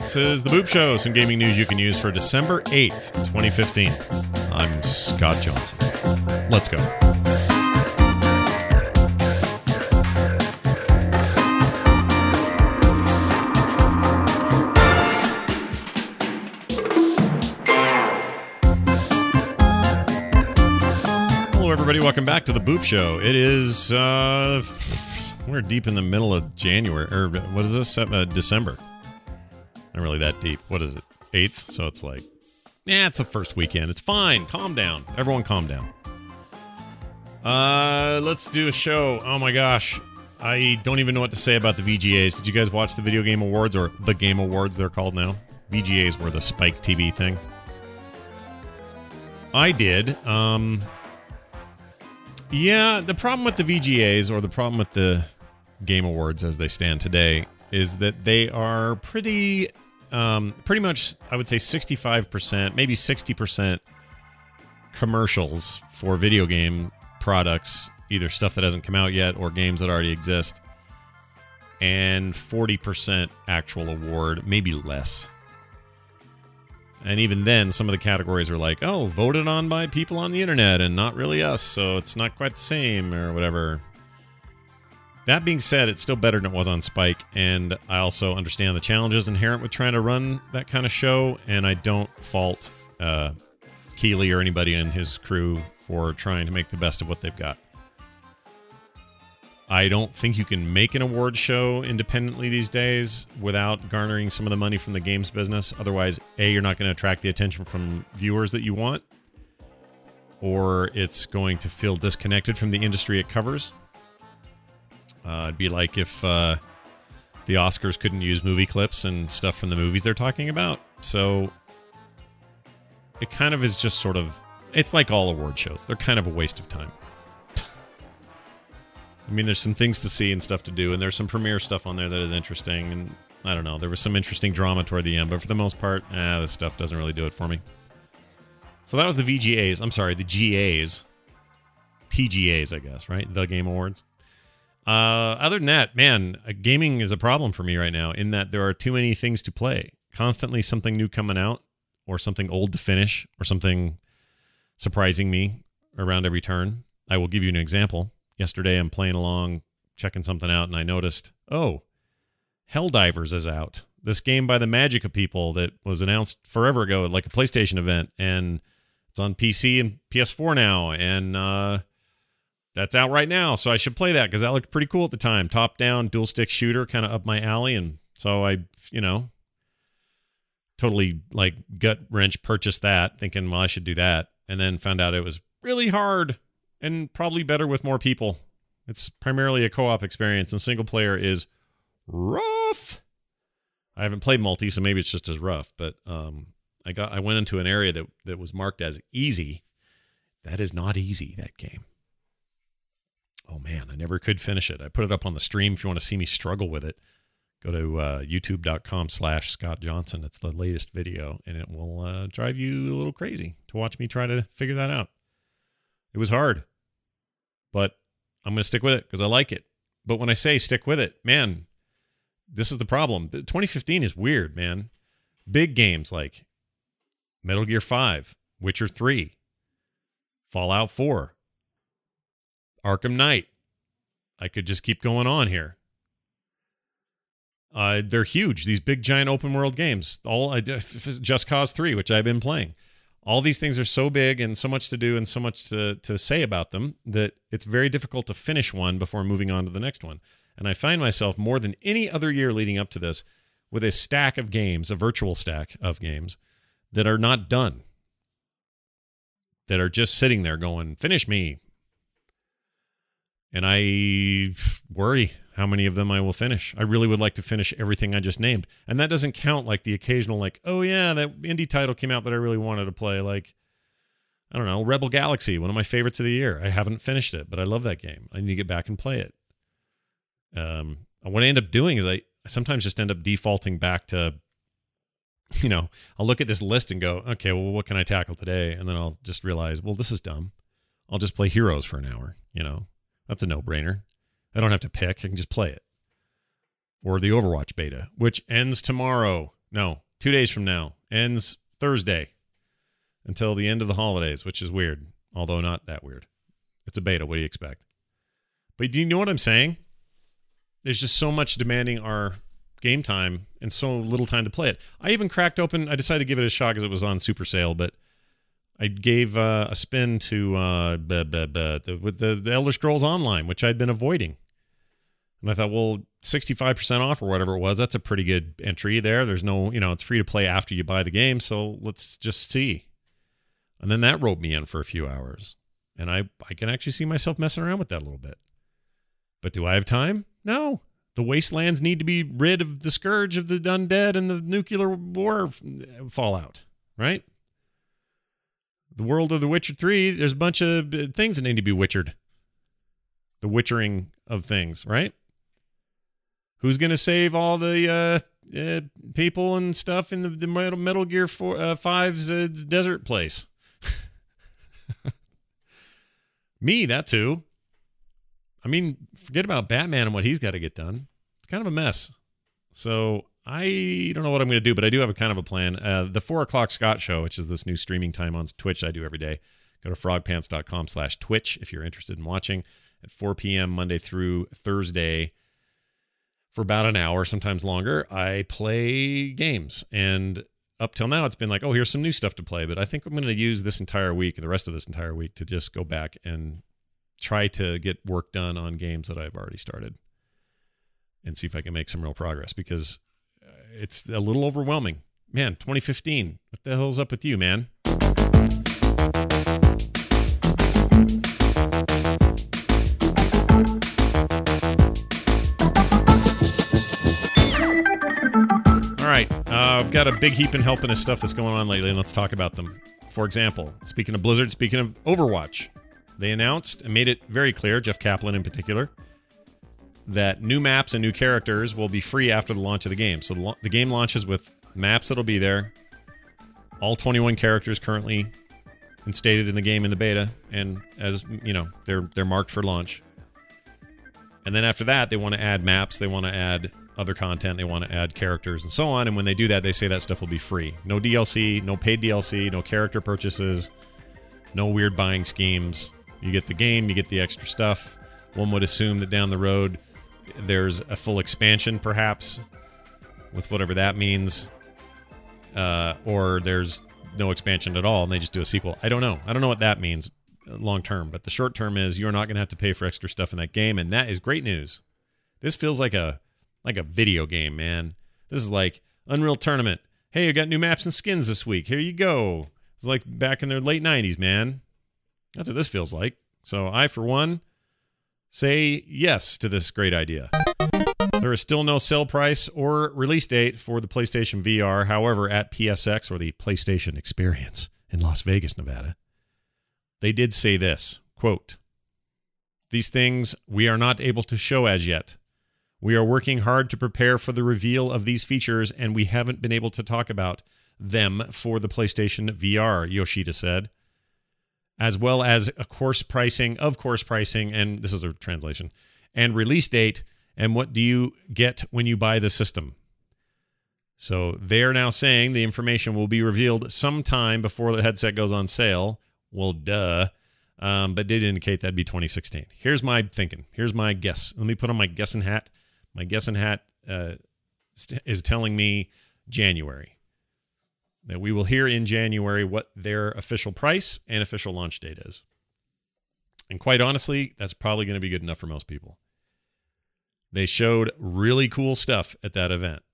This is The Boop Show, some gaming news you can use for December 8th, 2015. I'm Scott Johnson. Let's go. Hello, everybody. Welcome back to The Boop Show. It is, we're deep in the middle of January, or what is this? December. Not really that deep. What is it? 8th? So it's like, it's the first weekend. It's fine. Calm down. Everyone calm down. Let's do a show. Oh my gosh. I don't even know what to say about the VGAs. Did you guys watch the Video Game Awards, or the Game Awards they're called now? VGAs were the Spike TV thing. I did. Yeah, the problem with the VGAs, or the problem with the Game Awards as they stand today, is that they are pretty much, I would say 65%, maybe 60% commercials for video game products, either stuff that hasn't come out yet or games that already exist, and 40% actual award, maybe less. And even then, some of the categories are like, oh, voted on by people on the internet and not really us, so it's not quite the same, or whatever. That being said, it's still better than it was on Spike, and I also understand the challenges inherent with trying to run that kind of show, and I don't fault Keeley or anybody in his crew for trying to make the best of what they've got. I don't think you can make an award show independently these days without garnering some of the money from the games business. Otherwise, A, you're not going to attract the attention from viewers that you want, or it's going to feel disconnected from the industry it covers. It'd be like if the Oscars couldn't use movie clips and stuff from the movies they're talking about. So it kind of is just sort of, it's like all award shows. They're kind of a waste of time. I mean, there's some things to see and stuff to do, and there's some premiere stuff on there that is interesting, and I don't know, there was some interesting drama toward the end, but for the most part, this stuff doesn't really do it for me. So that was the VGAs. I'm sorry, the GAs. TGAs, I guess, right? The Game Awards. Other than that, man, gaming is a problem for me right now in that there are too many things to play. Constantly something new coming out, or something old to finish, or something surprising me around every turn. I will give you an example. Yesterday, I'm playing along, checking something out, and I noticed, Helldivers is out. This game by the Magica people that was announced forever ago at like a PlayStation event, and it's on PC and PS4 now, and that's out right now, so I should play that because that looked pretty cool at the time. Top-down, dual-stick shooter, kind of up my alley, and so I, totally, like, gut-wrench purchased that, thinking, well, I should do that, and then found out it was really hard and probably better with more people. It's primarily a co-op experience, and single-player is rough. I haven't played multi, so maybe it's just as rough, but I went into an area that was marked as easy. That is not easy, that game. Oh, man, I never could finish it. I put it up on the stream if you want to see me struggle with it. Go to youtube.com/Scott Johnson. It's the latest video, and it will drive you a little crazy to watch me try to figure that out. It was hard, but I'm going to stick with it because I like it. But when I say stick with it, man, this is the problem. 2015 is weird, man. Big games like Metal Gear 5, Witcher 3, Fallout 4, Arkham Knight. I could just keep going on here. They're huge. These big, giant open world games. Just Cause 3, which I've been playing. All these things are so big and so much to do and so much to say about them that it's very difficult to finish one before moving on to the next one. And I find myself more than any other year leading up to this with a stack of games, a virtual stack of games that are not done, that are just sitting there going, finish me. And I worry how many of them I will finish. I really would like to finish everything I just named. And that doesn't count like the occasional, like, oh yeah, that indie title came out that I really wanted to play. Like, I don't know, Rebel Galaxy, one of my favorites of the year. I haven't finished it, but I love that game. I need to get back and play it. What I end up doing is I sometimes just end up defaulting back to, I'll look at this list and go, okay, well, what can I tackle today? And then I'll just realize, well, this is dumb. I'll just play Heroes for an hour, That's a no-brainer. I don't have to pick. I can just play it. Or the Overwatch beta, which ends tomorrow. No, 2 days from now. Ends Thursday until the end of the holidays, which is weird, although not that weird. It's a beta. What do you expect? But do you know what I'm saying? There's just so much demanding our game time and so little time to play it. I even cracked open. I decided to give it a shot because it was on super sale, but I gave a spin to the Elder Scrolls Online, which I'd been avoiding. And I thought, well, 65% off or whatever it was, that's a pretty good entry there. There's no, it's free to play after you buy the game, so let's just see. And then that roped me in for a few hours. And I can actually see myself messing around with that a little bit. But do I have time? No. The wastelands need to be rid of the scourge of the undead and the nuclear war fallout, right? The world of The Witcher 3, there's a bunch of things that need to be witchered. The witchering of things, right? Who's going to save all the people and stuff in the Metal Gear 5's desert place? Me, that's who. I mean, forget about Batman and what he's got to get done. It's kind of a mess. So I don't know what I'm going to do, but I do have a kind of a plan. The 4 o'clock Scott Show, which is this new streaming time on Twitch I do every day. Go to frogpants.com/Twitch if you're interested in watching at 4 p.m. Monday through Thursday for about an hour, sometimes longer. I play games. And up till now, it's been like, oh, here's some new stuff to play. But I think I'm going to use this entire week and the rest of this entire week to just go back and try to get work done on games that I've already started and see if I can make some real progress, because it's a little overwhelming. Man, 2015. What the hell's up with you, man? All right. I've got a big heap and helping of stuff that's going on lately, and let's talk about them. For example, speaking of Blizzard, speaking of Overwatch, they announced and made it very clear, Jeff Kaplan in particular, that new maps and new characters will be free after the launch of the game. So the game launches with maps that'll be there, all 21 characters currently instated in the game in the beta, and as you know, they're marked for launch. And then after that, they want to add maps, they want to add other content, they want to add characters and so on. And when they do that, they say that stuff will be free. No DLC, no paid DLC, no character purchases, no weird buying schemes. You get the game, you get the extra stuff. One would assume that down the road there's a full expansion, perhaps, with whatever that means. Or there's no expansion at all and they just do a sequel. I don't know. I don't know what that means long term, but the short term is you're not going to have to pay for extra stuff in that game, and that is great news. This feels like a video game, man. This is like Unreal Tournament. Hey, I got new maps and skins this week. Here you go. It's like back in the late 90s, man. That's what this feels like. So I, for one, say yes to this great idea. There is still no sale price or release date for the PlayStation VR. However, at PSX, or the PlayStation Experience in Las Vegas, Nevada, they did say this, quote, "These things we are not able to show as yet. We are working hard to prepare for the reveal of these features, and we haven't been able to talk about them for the PlayStation VR," Yoshida said. As well as of course pricing, and this is a translation, and release date, and what do you get when you buy the system. So they're now saying the information will be revealed sometime before the headset goes on sale. Well, duh. But did indicate that'd be 2016. Here's my thinking. Here's my guess. Let me put on my guessing hat. My guessing hat is telling me January. That we will hear in January what their official price and official launch date is. And quite honestly, that's probably going to be good enough for most people. They showed really cool stuff at that event.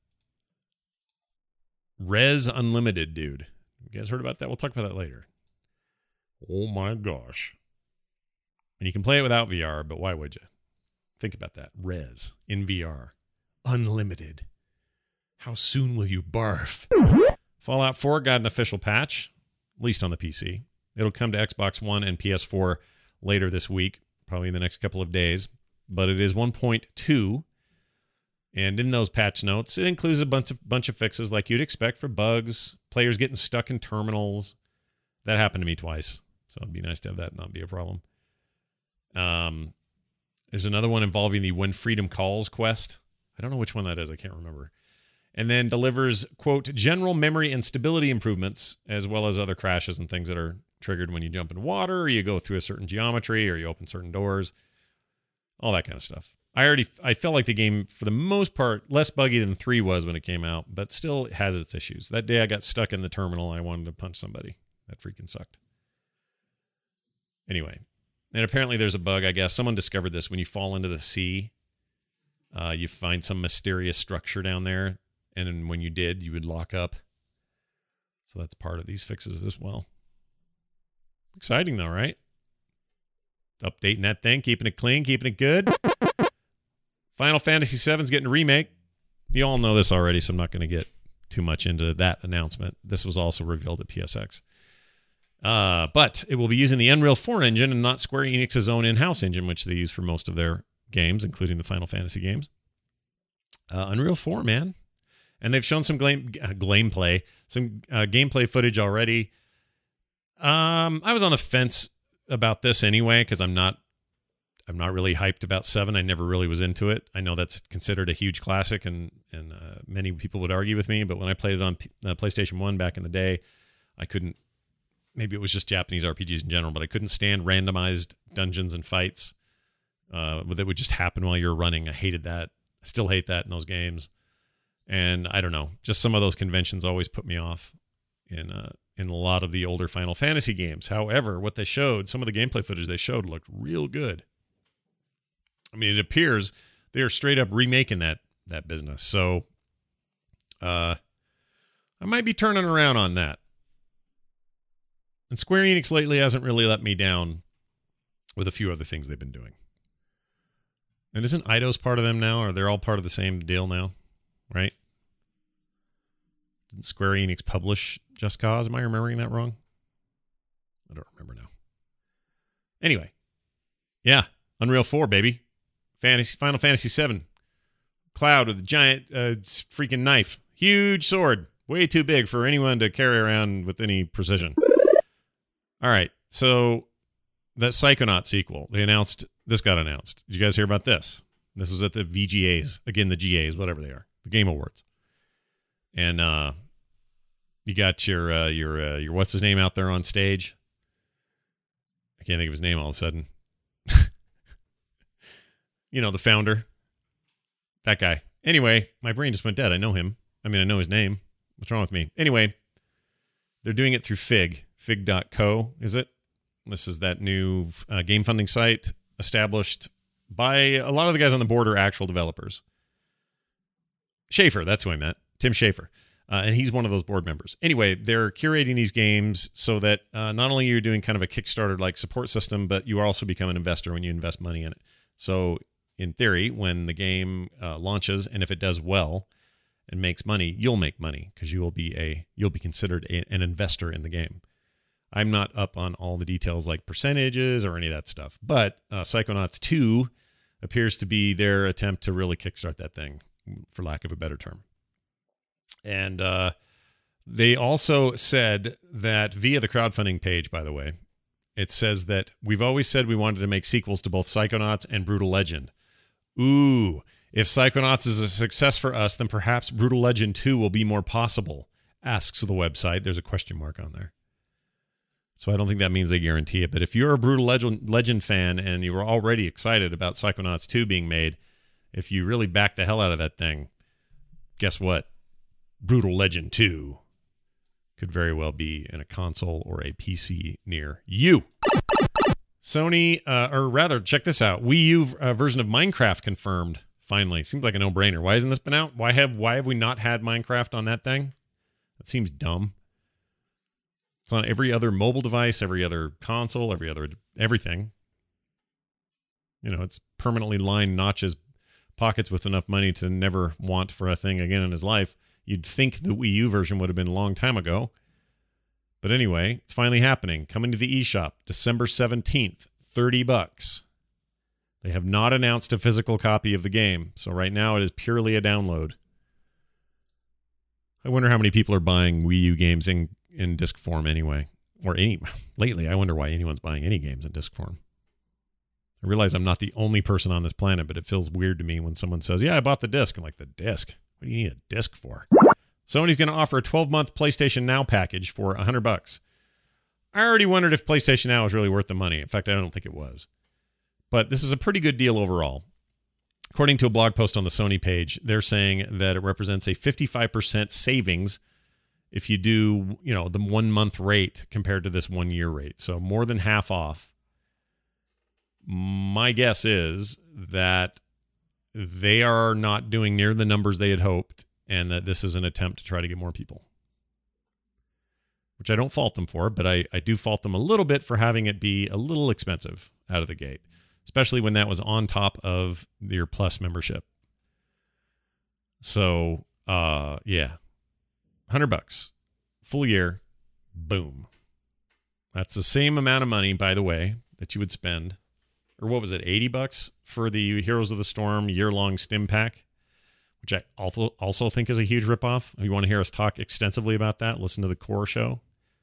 Res Unlimited, dude. You guys heard about that? We'll talk about that later. Oh my gosh. And you can play it without VR, but why would you? Think about that. Res in VR. Unlimited. How soon will you barf? Fallout 4 got an official patch, at least on the PC. It'll come to Xbox One and PS4 later this week, probably in the next couple of days. But it is 1.2. And in those patch notes, it includes a bunch of fixes like you'd expect for bugs, players getting stuck in terminals. That happened to me twice, so it'd be nice to have that not be a problem. There's another one involving the When Freedom Calls quest. I don't know which one that is. I can't remember. and then delivers, quote, general memory and stability improvements, as well as other crashes and things that are triggered when you jump in water, or you go through a certain geometry, or you open certain doors, all that kind of stuff. I felt like the game, for the most part, less buggy than 3 was when it came out, but still has its issues. That day I got stuck in the terminal. I wanted to punch somebody. That freaking sucked. Anyway, and apparently there's a bug, I guess. Someone discovered this. When you fall into the sea, you find some mysterious structure down there, and when you did, you would lock up. So that's part of these fixes as well. Exciting though, right? Updating that thing, keeping it clean, keeping it good. Final Fantasy VII's getting a remake. You all know this already, so I'm not going to get too much into that announcement. This was also revealed at PSX. But it will be using the Unreal 4 engine and not Square Enix's own in-house engine, which they use for most of their games, including the Final Fantasy games. Unreal 4, man. And they've shown some gameplay footage already. I was on the fence about this anyway, because I'm not really hyped about 7. I never really was into it. I know that's considered a huge classic, and many people would argue with me, but when I played it on PlayStation 1 back in the day, I couldn't, maybe it was just Japanese RPGs in general, but I couldn't stand randomized dungeons and fights that would just happen while you're running. I hated that. I still hate that in those games. And I don't know, just some of those conventions always put me off in a lot of the older Final Fantasy games. However, what they showed, some of the gameplay footage they showed looked real good. I mean, it appears they're straight up remaking that business. So I might be turning around on that. And Square Enix lately hasn't really let me down with a few other things they've been doing. And isn't Eidos part of them now? Or they're all part of the same deal now, right? Didn't Square Enix publish Just Cause? Am I remembering that wrong? I don't remember now. Anyway, yeah, Unreal 4, baby. Final Fantasy VII. Cloud with a giant freaking knife. Huge sword. Way too big for anyone to carry around with any precision. All right, so that Psychonaut sequel, this got announced. Did you guys hear about this? This was at the VGAs. Again, the GAs, whatever they are. The Game Awards. And you got your what's his name out there on stage? I can't think of his name all of a sudden. You know, the founder. That guy. Anyway, my brain just went dead. I know him. I mean, I know his name. What's wrong with me? Anyway, they're doing it through Fig. Fig.co, is it? This is that new game funding site established by a lot of the guys on the board are actual developers. Schafer, that's who I meant. Tim Schafer. And he's one of those board members. Anyway, they're curating these games so that not only you're doing kind of a Kickstarter-like support system, but you also become an investor when you invest money in it. So in theory, when the game launches, and if it does well and makes money, you'll make money because you'll be considered an investor in the game. I'm not up on all the details like percentages or any of that stuff, but Psychonauts 2 appears to be their attempt to really kickstart that thing, for lack of a better term. And they also said that via the crowdfunding page, by the way, it says that we've always said we wanted to make sequels to both Psychonauts and Brutal Legend. Ooh, if Psychonauts is a success for us, then perhaps Brutal Legend 2 will be more possible, asks the website. There's a question mark on there. So I don't think that means they guarantee it. But if you're a Brutal Legend fan and you were already excited about Psychonauts 2 being made, if you really back the hell out of that thing, guess what? Brutal Legend 2 could very well be in a console or a PC near you. Sony, or rather, check this out. Wii U version of Minecraft confirmed. Finally, seems like a no-brainer. Why hasn't this been out? Why have we not had Minecraft on that thing? That seems dumb. It's on every other mobile device, every other console, everything. You know, it's permanently lined Notch's pockets with enough money to never want for a thing again in his life. You'd think the Wii U version would have been a long time ago. But anyway, it's finally happening. Coming to the eShop, December 17th, $30. They have not announced a physical copy of the game, so right now it is purely a download. I wonder how many people are buying Wii U games in disc form anyway. Lately, I wonder why anyone's buying any games in disc form. I realize I'm not the only person on this planet, but it feels weird to me when someone says, yeah, I bought the disc. I'm like, the disc? What do you need a disc for? Sony's going to offer a 12-month PlayStation Now package for $100. I already wondered if PlayStation Now was really worth the money. In fact, I don't think it was. But this is a pretty good deal overall. According to a blog post on the Sony page, they're saying that it represents a 55% savings if you do, the 1 month rate compared to this 1 year rate. So more than half off. My guess is that they are not doing near the numbers they had hoped, and that this is an attempt to try to get more people. Which I don't fault them for, but I do fault them a little bit for having it be a little expensive out of the gate, especially when that was on top of your Plus membership. So, yeah. $100, full year, boom. That's the same amount of money, by the way, that you would spend, or what was it, $80 for the Heroes of the Storm year-long Stim Pack, which I also think is a huge ripoff. If you want to hear us talk extensively about that, listen to the Core show,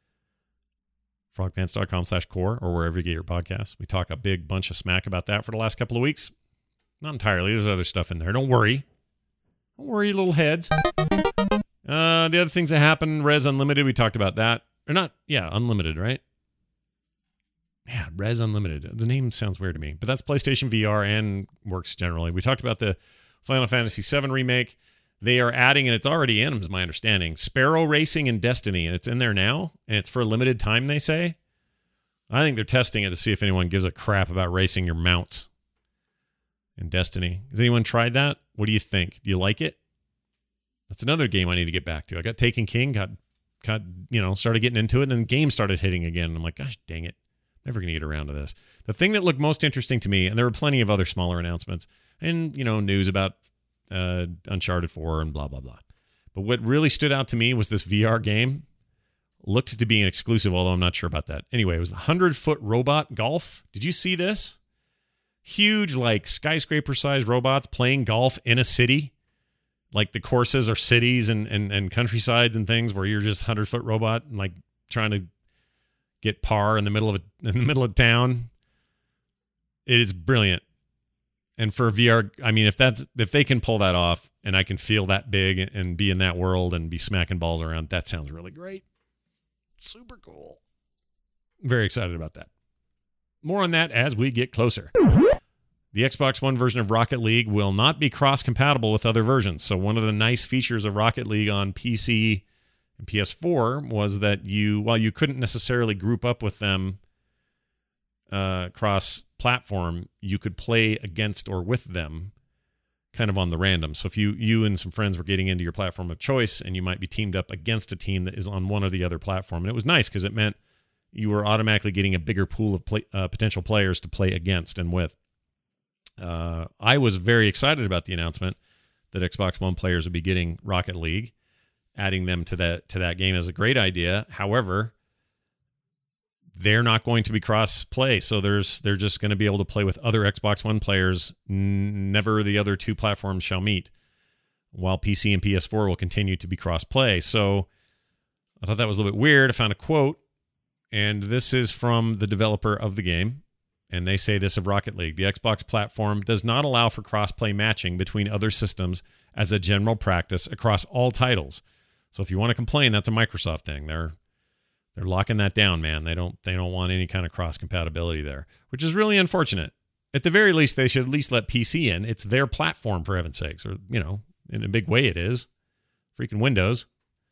frogpants.com/core, or wherever you get your podcasts. We talk a big bunch of smack about that for the last couple of weeks. Not entirely. There's other stuff in there. Don't worry. Don't worry, little heads. The other things that happen, Res Unlimited, we talked about that. Or not, yeah, Unlimited, right? Yeah, Res Unlimited. The name sounds weird to me, but that's PlayStation VR and works generally. We talked about the Final Fantasy VII Remake. They are adding, and it's already in, is my understanding, Sparrow Racing and Destiny, and it's in there now, and it's for a limited time, they say. I think they're testing it to see if anyone gives a crap about racing your mounts in Destiny. Has anyone tried that? What do you think? Do you like it? That's another game I need to get back to. I got Taken King, got started getting into it, and then the game started hitting again. And I'm like, gosh, dang it. Never going to get around to this. The thing that looked most interesting to me, and there were plenty of other smaller announcements, and, news about Uncharted 4 and blah, blah, blah. But what really stood out to me was this VR game. Looked to be an exclusive, although I'm not sure about that. Anyway, it was the 100-foot robot golf. Did you see this? Huge, skyscraper-sized robots playing golf in a city. Like the courses are cities and countrysides and things where you're just 100-foot robot and trying to get par in the middle of town. It is brilliant. And for VR, I mean, if they can pull that off and I can feel that big and be in that world and be smacking balls around, that sounds really great. Super cool. Very excited about that. More on that as we get closer. The Xbox One version of Rocket League will not be cross-compatible with other versions. So one of the nice features of Rocket League on PC and PS4 was that while you couldn't necessarily group up with them cross-platform, you could play against or with them kind of on the random. So if you and some friends were getting into your platform of choice, and you might be teamed up against a team that is on one or the other platform. And it was nice because it meant you were automatically getting a bigger pool of potential players to play against and with. I was very excited about the announcement that Xbox One players would be getting Rocket League. Adding them to that game is a great idea. However, they're not going to be cross-play, so they're just going to be able to play with other Xbox One players. Never the other two platforms shall meet, while PC and PS4 will continue to be cross-play. So I thought that was a little bit weird. I found a quote, and this is from the developer of the game. And they say this of Rocket League: the Xbox platform does not allow for cross-play matching between other systems as a general practice across all titles. So if you want to complain, that's a Microsoft thing. They're locking that down, man. They don't want any kind of cross-compatibility there, which is really unfortunate. At the very least, they should at least let PC in. It's their platform, for heaven's sakes. Or, in a big way it is. Freaking Windows.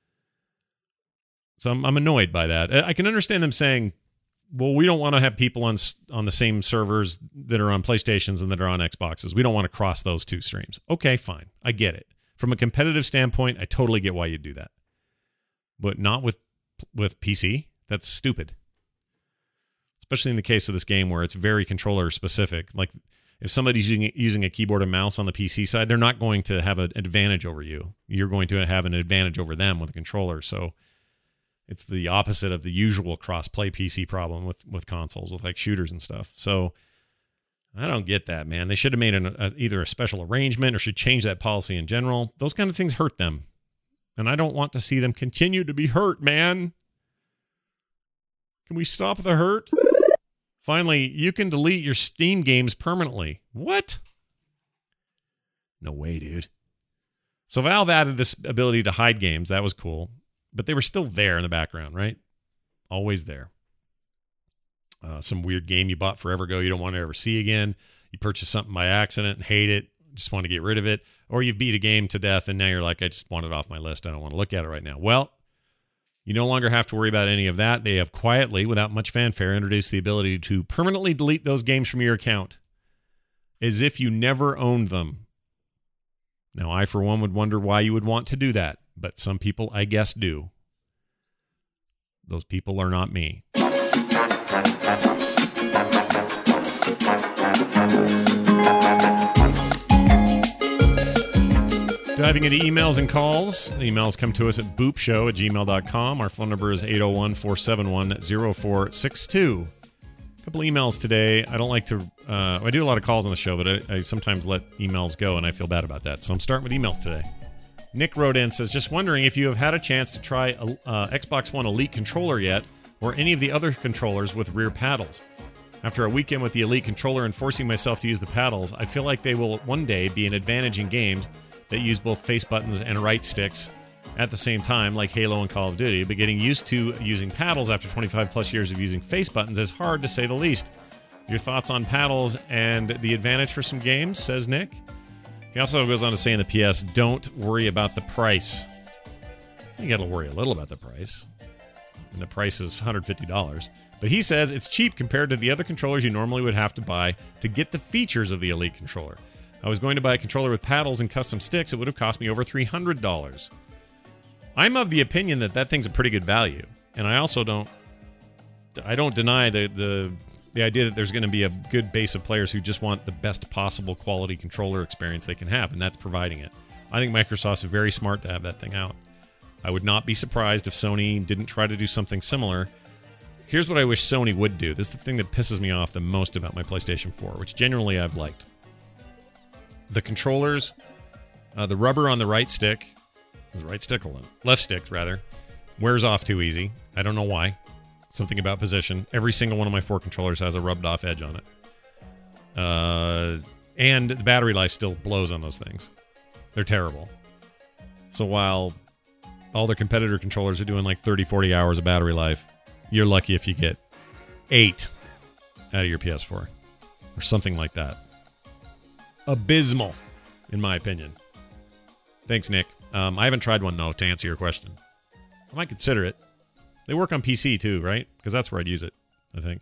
So I'm annoyed by that. I can understand them saying, well, we don't want to have people on the same servers that are on PlayStations and that are on Xboxes. We don't want to cross those two streams. Okay, fine. I get it. From a competitive standpoint, I totally get why you do that. But not with PC. That's stupid. Especially in the case of this game where it's very controller specific. Like if somebody's using a keyboard and mouse on the PC side, they're not going to have an advantage over you. You're going to have an advantage over them with a controller. So it's the opposite of the usual cross-play PC problem with consoles, with shooters and stuff. So I don't get that, man. They should have made either a special arrangement or should change that policy in general. Those kind of things hurt them. And I don't want to see them continue to be hurt, man. Can we stop the hurt? Finally, you can delete your Steam games permanently. What? No way, dude. So Valve added this ability to hide games. That was cool. But they were still there in the background, right? Always there. Some weird game you bought forever ago you don't want to ever see again. You purchased something by accident and hate it, just want to get rid of it. Or you've beat a game to death and now you're like, I just want it off my list. I don't want to look at it right now. Well, you no longer have to worry about any of that. They have quietly, without much fanfare, introduced the ability to permanently delete those games from your account as if you never owned them. Now, I, for one, would wonder why you would want to do that, but some people, I guess, do. Those people are not me. Diving into emails and calls. Emails come to us at boopshow@gmail.com. Our phone number is 801-471-0462. A couple emails today. I don't like to... I do a lot of calls on the show, but I sometimes let emails go, and I feel bad about that. So I'm starting with emails today. Nick wrote in, says, just wondering if you have had a chance to try Xbox One Elite controller yet, or any of the other controllers with rear paddles. After a weekend with the Elite controller and forcing myself to use the paddles, I feel like they will one day be an advantage in games that use both face buttons and right sticks at the same time, like Halo and Call of Duty, but getting used to using paddles after 25 plus years of using face buttons is hard, to say the least. Your thoughts on paddles and the advantage for some games, says Nick. He also goes on to say in the PS, don't worry about the price. You got to worry a little about the price. And the price is $150. But he says it's cheap compared to the other controllers you normally would have to buy to get the features of the Elite controller. I was going to buy a controller with paddles and custom sticks. It would have cost me over $300. I'm of the opinion that that thing's a pretty good value. And I also don't deny the idea that there's going to be a good base of players who just want the best possible quality controller experience they can have, and that's providing it. I think Microsoft's very smart to have that thing out. I would not be surprised if Sony didn't try to do something similar. Here's what I wish Sony would do. This is the thing that pisses me off the most about my PlayStation 4, which generally I've liked. The controllers, the rubber on the right stick, left stick rather, wears off too easy. I don't know why. Something about position. Every single one of my 4 controllers has a rubbed off edge on it. And the battery life still blows on those things. They're terrible. So while all their competitor controllers are doing like 30, 40 hours of battery life, you're lucky if you get 8 out of your PS4 or something like that. Abysmal, in my opinion. Thanks, Nick. I haven't tried one, though, to answer your question. I might consider it. They work on PC, too, right? Because that's where I'd use it, I think.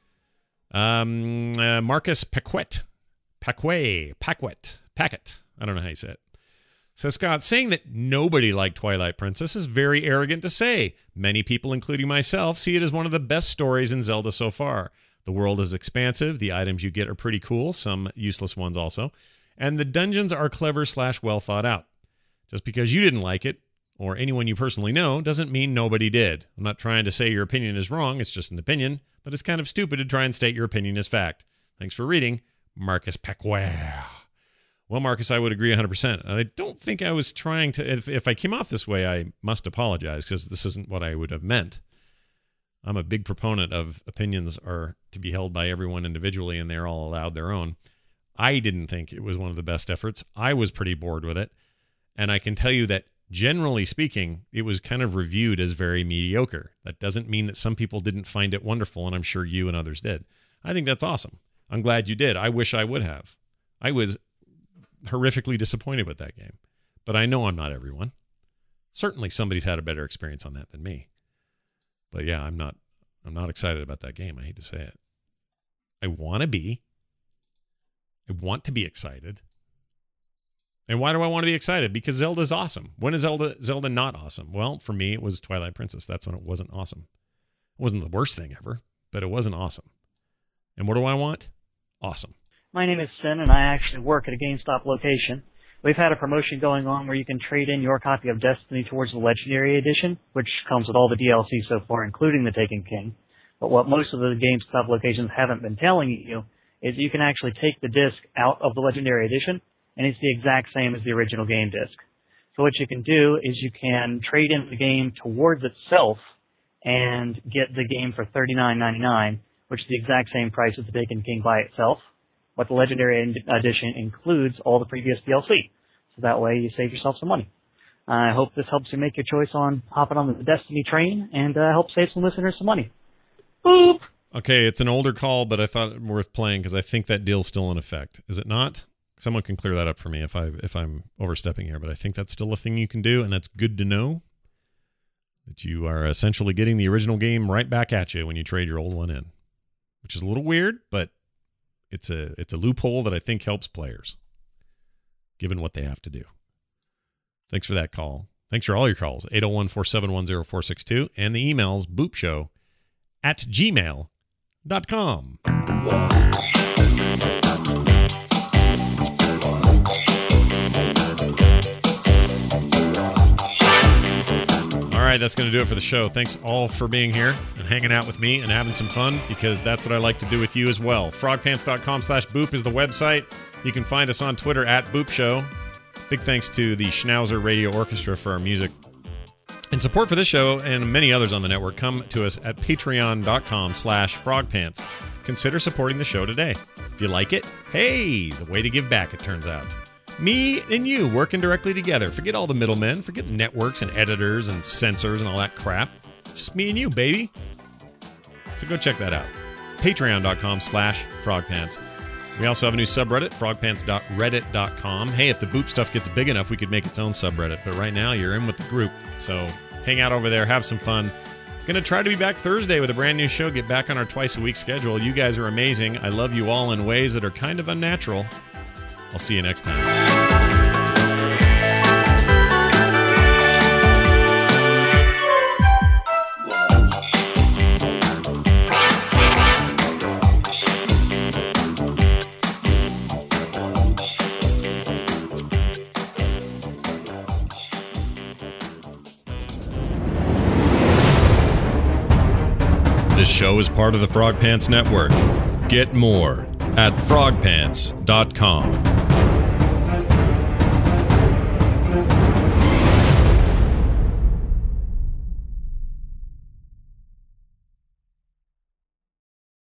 Marcus Paquette. I don't know how you say it. Says, Scott, saying that nobody liked Twilight Princess is very arrogant to say. Many people, including myself, see it as one of the best stories in Zelda so far. The world is expansive. The items you get are pretty cool. Some useless ones also. And the dungeons are clever / well thought out. Just because you didn't like it, or anyone you personally know, doesn't mean nobody did. I'm not trying to say your opinion is wrong. It's just an opinion. But it's kind of stupid to try and state your opinion as fact. Thanks for reading. Marcus Paquet. Well, Marcus, I would agree 100%. And I don't think I was trying to... If I came off this way, I must apologize, because this isn't what I would have meant. I'm a big proponent of opinions are to be held by everyone individually, and they're all allowed their own. I didn't think it was one of the best efforts. I was pretty bored with it. And I can tell you that, generally speaking, it was kind of reviewed as very mediocre. That doesn't mean that some people didn't find it wonderful, and I'm sure you and others did. I think that's awesome. I'm glad you did. I wish I would have. I was horrifically disappointed with that game. But I know I'm not everyone. Certainly somebody's had a better experience on that than me. But yeah, I'm not excited about that game. I hate to say it. I want to be excited. And why do I want to be excited? Because Zelda's awesome. When is Zelda not awesome? Well, for me, it was Twilight Princess. That's when it wasn't awesome. It wasn't the worst thing ever, but it wasn't awesome. And what do I want? Awesome. My name is Sin, and I actually work at a GameStop location. We've had a promotion going on where you can trade in your copy of Destiny towards the Legendary Edition, which comes with all the DLC so far, including the Taken King. But what most of the GameStop locations haven't been telling you is you can actually take the disc out of the Legendary Edition, and it's the exact same as the original game disc. So what you can do is you can trade in the game towards itself and get the game for $39.99, which is the exact same price as the Taken King by itself. But the Legendary Edition includes all the previous DLC. So that way you save yourself some money. I hope this helps you make your choice on hopping on the Destiny train and help save some listeners some money. Boop! Okay, it's an older call, but I thought it worth playing because I think that deal's still in effect. Is it not? Someone can clear that up for me if I'm overstepping here, but I think that's still a thing you can do, and that's good to know. That you are essentially getting the original game right back at you when you trade your old one in, which is a little weird, but it's a loophole that I think helps players, given what they have to do. Thanks for that call. Thanks for all your calls, 801-471-0462, and the emails, boopshow@gmail.com. All right, that's going to do it for the show. Thanks all for being here and hanging out with me and having some fun, because that's what I like to do with you as well. Frogpants.com/boop is the website. You can find us on Twitter @boopshow. Big thanks to the Schnauzer Radio Orchestra for our music. And support for this show and many others on the network come to us at patreon.com/frogpants. Consider supporting the show today. If you like it, hey, it's a way to give back, it turns out. Me and you working directly together. Forget all the middlemen. Forget networks and editors and censors and all that crap. Just me and you, baby. So go check that out. Patreon.com/frogpants. We also have a new subreddit, frogpants.reddit.com. Hey, if the boop stuff gets big enough, we could make its own subreddit. But right now, you're in with the group. So hang out over there. Have some fun. Going to try to be back Thursday with a brand new show. Get back on our twice-a-week schedule. You guys are amazing. I love you all in ways that are kind of unnatural. I'll see you next time. This show is part of the Frog Pants Network. Get more at frogpants.com.